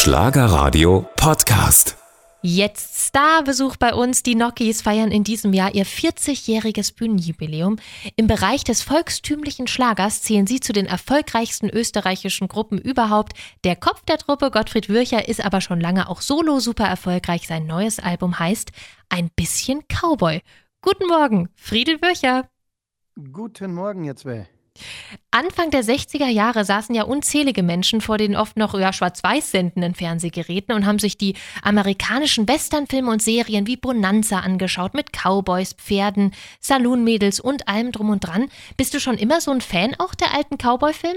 Schlagerradio Podcast. Jetzt Starbesuch bei uns. Die Nokis feiern in diesem Jahr ihr 40-jähriges Bühnenjubiläum. Im Bereich des volkstümlichen Schlagers zählen sie zu den erfolgreichsten österreichischen Gruppen überhaupt. Der Kopf der Truppe, Gottfried Würcher, ist aber schon lange auch solo super erfolgreich. Sein neues Album heißt Ein bisschen Cowboy. Guten Morgen, Friedel Würcher. Guten Morgen, ihr zwei. Anfang der 60er Jahre saßen ja unzählige Menschen vor den oft noch schwarz-weiß sendenden Fernsehgeräten und haben sich die amerikanischen Westernfilme und Serien wie Bonanza angeschaut mit Cowboys, Pferden, Saloonmädels und allem drum und dran. Bist du schon immer so ein Fan auch der alten Cowboy-Filme?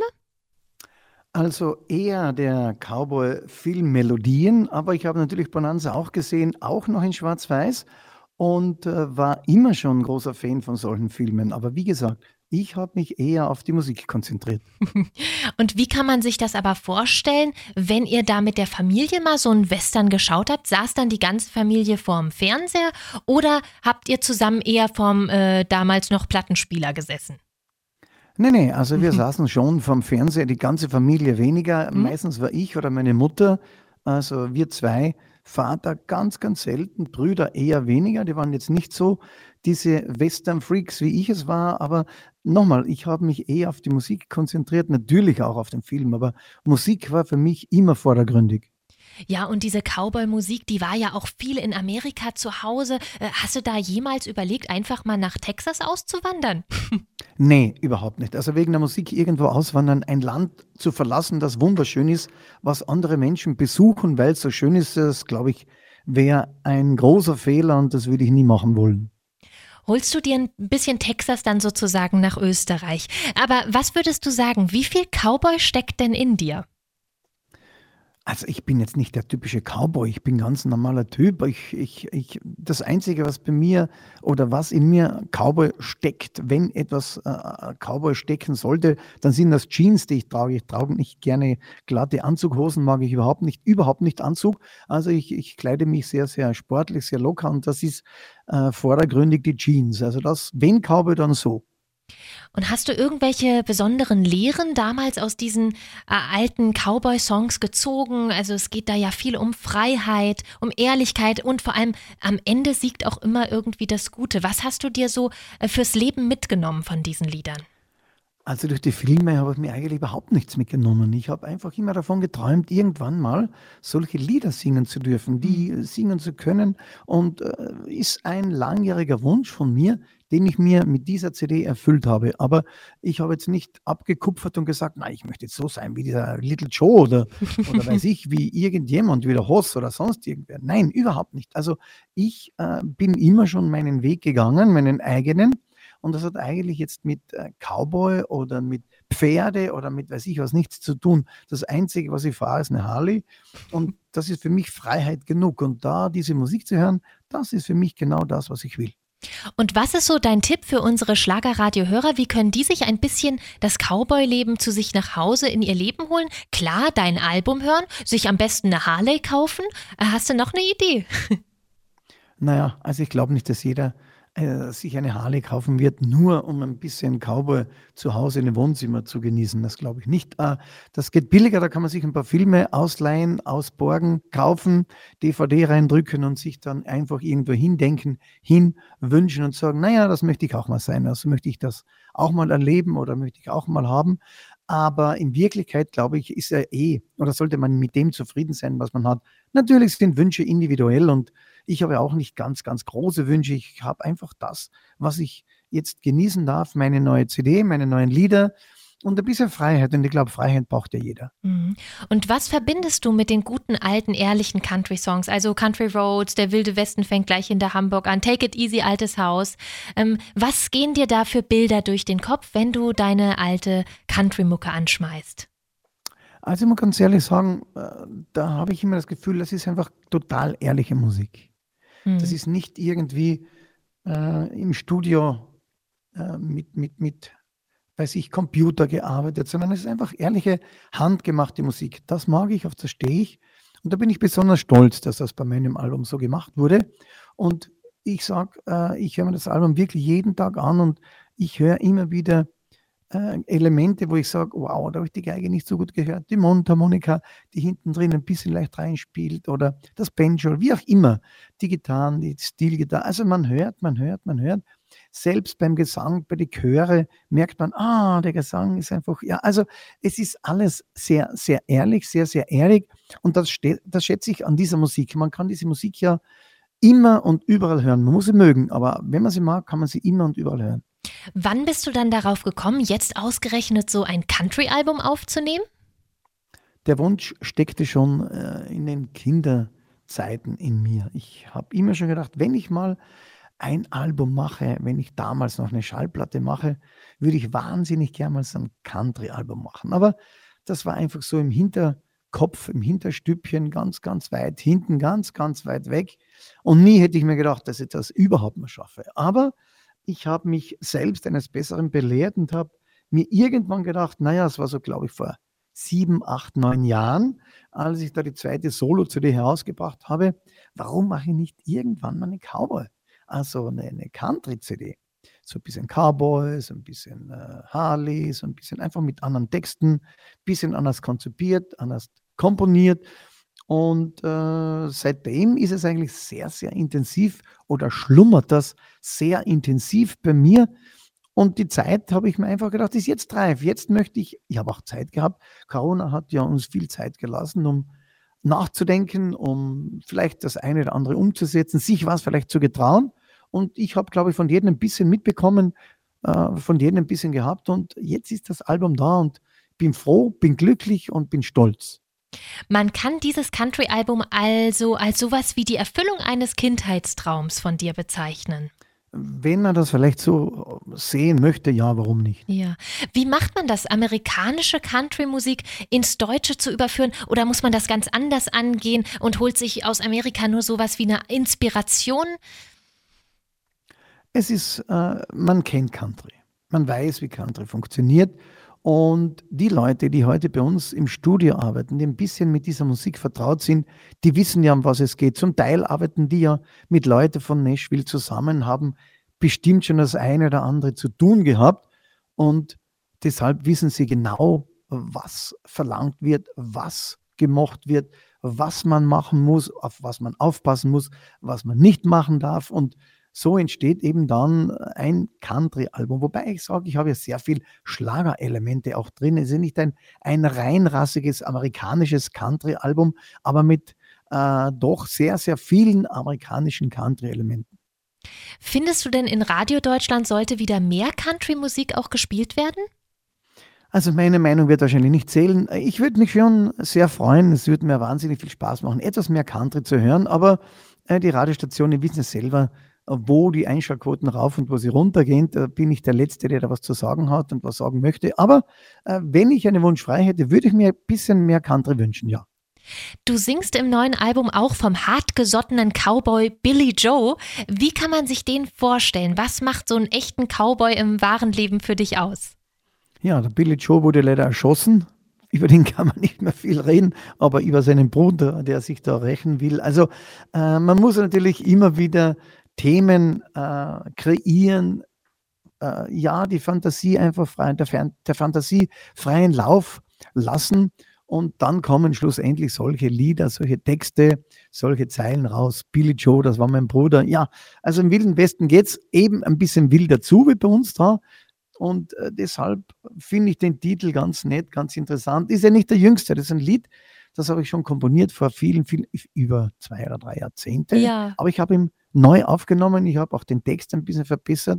Also eher der Cowboy-Filmmelodien, aber ich habe natürlich Bonanza auch gesehen, auch noch in Schwarz-Weiß und war immer schon ein großer Fan von solchen Filmen. Aber wie gesagt, ich habe mich eher auf die Musik konzentriert. Und wie kann man sich das aber vorstellen, wenn ihr da mit der Familie mal so einen Western geschaut habt? Saß dann die ganze Familie vorm Fernseher oder habt ihr zusammen eher vorm damals noch Plattenspieler gesessen? Nee, also wir saßen schon vorm Fernseher, die ganze Familie weniger. Meistens war ich oder meine Mutter, also wir zwei, Vater ganz, ganz selten, Brüder eher weniger. Die waren jetzt nicht so diese Western-Freaks, wie ich es war. Aber nochmal, ich habe mich eher auf die Musik konzentriert, natürlich auch auf den Film. Aber Musik war für mich immer vordergründig. Ja, und diese Cowboy-Musik, die war ja auch viel in Amerika zu Hause. Hast du da jemals überlegt, einfach mal nach Texas auszuwandern? Nee, überhaupt nicht. Also wegen der Musik irgendwo auswandern, ein Land zu verlassen, das wunderschön ist, was andere Menschen besuchen, weil es so schön ist, das glaube ich, wäre ein großer Fehler und das würde ich nie machen wollen. Holst du dir ein bisschen Texas dann sozusagen nach Österreich? Aber was würdest du sagen, wie viel Cowboy steckt denn in dir? Also ich bin jetzt nicht der typische Cowboy, ich bin ganz ein normaler Typ. Das Einzige, was bei mir oder was in mir Cowboy steckt, wenn etwas Cowboy stecken sollte, dann sind das Jeans, die ich trage. Ich trage nicht gerne glatte Anzughosen, mag ich überhaupt nicht Anzug. Also ich kleide mich sehr, sehr sportlich, sehr locker und das ist vordergründig die Jeans. Also das, wenn Cowboy, dann so. Und hast du irgendwelche besonderen Lehren damals aus diesen alten Cowboy-Songs gezogen? Also es geht da ja viel um Freiheit, um Ehrlichkeit und vor allem am Ende siegt auch immer irgendwie das Gute. Was hast du dir so fürs Leben mitgenommen von diesen Liedern? Also durch die Filme habe ich mir eigentlich überhaupt nichts mitgenommen. Ich habe einfach immer davon geträumt, irgendwann mal solche Lieder singen zu dürfen, die singen zu können. Und ist ein langjähriger Wunsch von mir, den ich mir mit dieser CD erfüllt habe. Aber ich habe jetzt nicht abgekupfert und gesagt, nein, ich möchte jetzt so sein wie dieser Little Joe oder weiß ich, wie irgendjemand, wie der Hoss oder sonst irgendwer. Nein, überhaupt nicht. Also ich bin immer schon meinen Weg gegangen, meinen eigenen. Und das hat eigentlich jetzt mit Cowboy oder mit Pferde oder mit weiß ich was nichts zu tun. Das Einzige, was ich fahre, ist eine Harley. Und das ist für mich Freiheit genug. Und da diese Musik zu hören, das ist für mich genau das, was ich will. Und was ist so dein Tipp für unsere Schlagerradio-Hörer? Wie können die sich ein bisschen das Cowboy-Leben zu sich nach Hause in ihr Leben holen? Klar, dein Album hören, sich am besten eine Harley kaufen. Hast du noch eine Idee? Naja, also ich glaube nicht, dass jeder sich eine Harley kaufen wird, nur um ein bisschen Cowboy zu Hause in dem Wohnzimmer zu genießen. Das glaube ich nicht. Das geht billiger, da kann man sich ein paar Filme ausleihen, ausborgen, kaufen, DVD reindrücken und sich dann einfach irgendwo hindenken, hinwünschen und sagen, naja, das möchte ich auch mal sein, also möchte ich das auch mal erleben oder möchte ich auch mal haben. Aber in Wirklichkeit, glaube ich, ist oder sollte man mit dem zufrieden sein, was man hat. Natürlich sind Wünsche individuell und ich habe auch nicht ganz, ganz große Wünsche. Ich habe einfach das, was ich jetzt genießen darf, meine neue CD, meine neuen Lieder und ein bisschen Freiheit. Und ich glaube, Freiheit braucht ja jeder. Mhm. Und was verbindest du mit den guten, alten, ehrlichen Country-Songs? Also Country Roads, Der wilde Westen fängt gleich hinter Hamburg an, Take It Easy, Altes Haus. Was gehen dir da für Bilder durch den Kopf, wenn du deine alte Country-Mucke anschmeißt? Also ich muss ganz ehrlich sagen, da habe ich immer das Gefühl, das ist einfach total ehrliche Musik. Das ist nicht irgendwie im Studio mit weiß ich, Computer gearbeitet, sondern es ist einfach ehrliche, handgemachte Musik. Das mag ich, auf das stehe ich. Und da bin ich besonders stolz, dass das bei meinem Album so gemacht wurde. Und ich sage, ich höre mir das Album wirklich jeden Tag an und ich höre immer wieder Elemente, wo ich sage, wow, da habe ich die Geige nicht so gut gehört. Die Mundharmonika, die hinten drin ein bisschen leicht reinspielt oder das Banjo, wie auch immer. Die Gitarren, die Stilgitarre. Also man hört, man hört, man hört. Selbst beim Gesang, bei den Chöre merkt man, der Gesang ist einfach, ja, also es ist alles sehr, sehr ehrlich, sehr, sehr ehrlich und das schätze ich an dieser Musik. Man kann diese Musik ja immer und überall hören. Man muss sie mögen, aber wenn man sie mag, kann man sie immer und überall hören. Wann bist du dann darauf gekommen, jetzt ausgerechnet so ein Country-Album aufzunehmen? Der Wunsch steckte schon in den Kinderzeiten in mir. Ich habe immer schon gedacht, wenn ich mal ein Album mache, wenn ich damals noch eine Schallplatte mache, würde ich wahnsinnig gern mal so ein Country-Album machen. Aber das war einfach so im Hinterkopf, im Hinterstübchen, ganz, ganz weit hinten, ganz, ganz weit weg. Und nie hätte ich mir gedacht, dass ich das überhaupt mal schaffe. Aber ich habe mich selbst eines Besseren belehrt und habe mir irgendwann gedacht, naja, es war so, glaube ich, vor 7, 8, 9 Jahren, als ich da die zweite Solo-CD herausgebracht habe, warum mache ich nicht irgendwann mal eine Cowboy, also eine Country-CD? So ein bisschen Cowboy, so ein bisschen Harley, so ein bisschen einfach mit anderen Texten, ein bisschen anders konzipiert, anders komponiert. Und seitdem ist es eigentlich sehr, sehr intensiv oder schlummert das sehr intensiv bei mir. Und die Zeit habe ich mir einfach gedacht, ist jetzt reif. Jetzt möchte ich habe auch Zeit gehabt. Corona hat ja uns viel Zeit gelassen, um nachzudenken, um vielleicht das eine oder andere umzusetzen, sich was vielleicht zu getrauen. Und ich habe, glaube ich, von jedem ein bisschen mitbekommen, von jedem ein bisschen gehabt. Und jetzt ist das Album da und bin froh, bin glücklich und bin stolz. Man kann dieses Country-Album also als sowas wie die Erfüllung eines Kindheitstraums von dir bezeichnen. Wenn man das vielleicht so sehen möchte, ja, warum nicht? Ja. Wie macht man das, amerikanische Country-Musik ins Deutsche zu überführen? Oder muss man das ganz anders angehen und holt sich aus Amerika nur sowas wie eine Inspiration? Man kennt Country. Man weiß, wie Country funktioniert. Und die Leute, die heute bei uns im Studio arbeiten, die ein bisschen mit dieser Musik vertraut sind, die wissen ja, um was es geht. Zum Teil arbeiten die ja mit Leuten von Nashville zusammen, haben bestimmt schon das eine oder andere zu tun gehabt. Und deshalb wissen sie genau, was verlangt wird, was gemocht wird, was man machen muss, auf was man aufpassen muss, was man nicht machen darf. Und so entsteht eben dann ein Country-Album. Wobei ich sage, ich habe ja sehr viel Schlagerelemente auch drin. Es ist nicht ein reinrassiges amerikanisches Country-Album, aber mit doch sehr, sehr vielen amerikanischen Country-Elementen. Findest du denn in Radio Deutschland sollte wieder mehr Country-Musik auch gespielt werden? Also meine Meinung wird wahrscheinlich nicht zählen. Ich würde mich schon sehr freuen. Es würde mir wahnsinnig viel Spaß machen, etwas mehr Country zu hören. Aber die Radiostationen wissen es selber, wo die Einschaltquoten rauf und wo sie runtergehen. Da bin ich der Letzte, der da was zu sagen hat und was sagen möchte. Aber wenn ich einen Wunsch frei hätte, würde ich mir ein bisschen mehr Country wünschen, ja. Du singst im neuen Album auch vom hartgesottenen Cowboy Billy Joe. Wie kann man sich den vorstellen? Was macht so einen echten Cowboy im wahren Leben für dich aus? Ja, der Billy Joe wurde leider erschossen. Über den kann man nicht mehr viel reden, aber über seinen Bruder, der sich da rächen will. Also man muss natürlich immer wieder Themen kreieren, ja, die Fantasie einfach der Fantasie freien Lauf lassen und dann kommen schlussendlich solche Lieder, solche Texte, solche Zeilen raus. Billy Joe, das war mein Bruder. Ja, also im Wilden Westen geht es eben ein bisschen wilder zu wie bei uns da. Und deshalb finde ich den Titel ganz nett, ganz interessant. Ist ja nicht der jüngste, das ist ein Lied, das habe ich schon komponiert vor vielen, über 2 oder 3 Jahrzehnte. Ja. Aber ich habe ihn neu aufgenommen, ich habe auch den Text ein bisschen verbessert.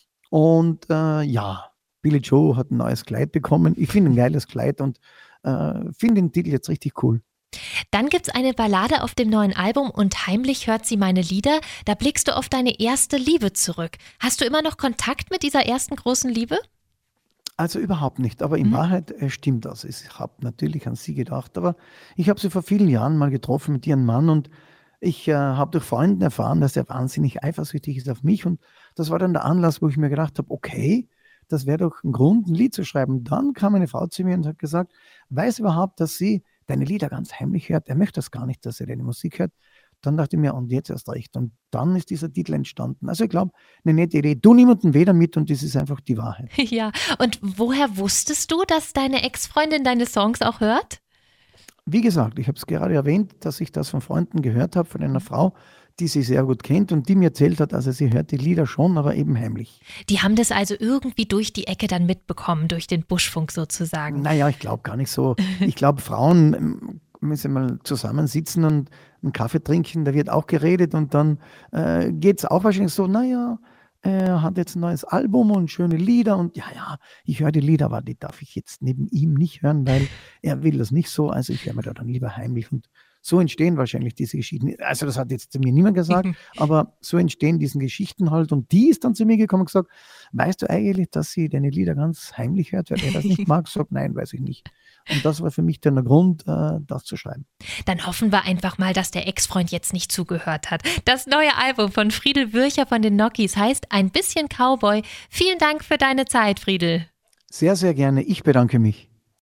Und ja, Billy Joe hat ein neues Kleid bekommen. Ich finde ein geiles Kleid und finde den Titel jetzt richtig cool. Dann gibt's eine Ballade auf dem neuen Album und heimlich hört sie meine Lieder. Da blickst du auf deine erste Liebe zurück. Hast du immer noch Kontakt mit dieser ersten großen Liebe? Also überhaupt nicht, aber in Wahrheit stimmt das. Ich habe natürlich an sie gedacht, aber ich habe sie vor vielen Jahren mal getroffen mit ihrem Mann und ich habe durch Freunden erfahren, dass er wahnsinnig eifersüchtig ist auf mich und das war dann der Anlass, wo ich mir gedacht habe, okay, das wäre doch ein Grund, ein Lied zu schreiben. Dann kam eine Frau zu mir und hat gesagt, weiß überhaupt, dass sie deine Lieder ganz heimlich hört. Er möchte das gar nicht, dass er deine Musik hört. dann dachte ich mir, und jetzt erst recht. Und dann ist dieser Titel entstanden. Also ich glaube, eine nette Idee. Tu niemandem weh damit und das ist einfach die Wahrheit. Ja, und woher wusstest du, dass deine Ex-Freundin deine Songs auch hört? Wie gesagt, ich habe es gerade erwähnt, dass ich das von Freunden gehört habe, von einer Frau, die sie sehr gut kennt und die mir erzählt hat, also sie hört die Lieder schon, aber eben heimlich. Die haben das also irgendwie durch die Ecke dann mitbekommen, durch den Buschfunk sozusagen. Naja, ich glaube gar nicht so. Ich glaube, Frauen, wenn sie mal zusammensitzen und einen Kaffee trinken, da wird auch geredet und dann geht es auch wahrscheinlich so, naja, er hat jetzt ein neues Album und schöne Lieder und ja, ich höre die Lieder, aber die darf ich jetzt neben ihm nicht hören, weil er will das nicht so, also ich höre mir da dann lieber heimlich und so entstehen wahrscheinlich diese Geschichten. Also das hat jetzt zu mir niemand gesagt, aber so entstehen diese Geschichten halt und die ist dann zu mir gekommen und gesagt, weißt du eigentlich, dass sie deine Lieder ganz heimlich hört, weil er das nicht mag? Sagt, nein, weiß ich nicht. Und das war für mich dann der Grund, das zu schreiben. Dann hoffen wir einfach mal, dass der Ex-Freund jetzt nicht zugehört hat. Das neue Album von Friedel Würcher von den Nokis heißt Ein bisschen Cowboy. Vielen Dank für deine Zeit, Friedel. Sehr, sehr gerne. Ich bedanke mich.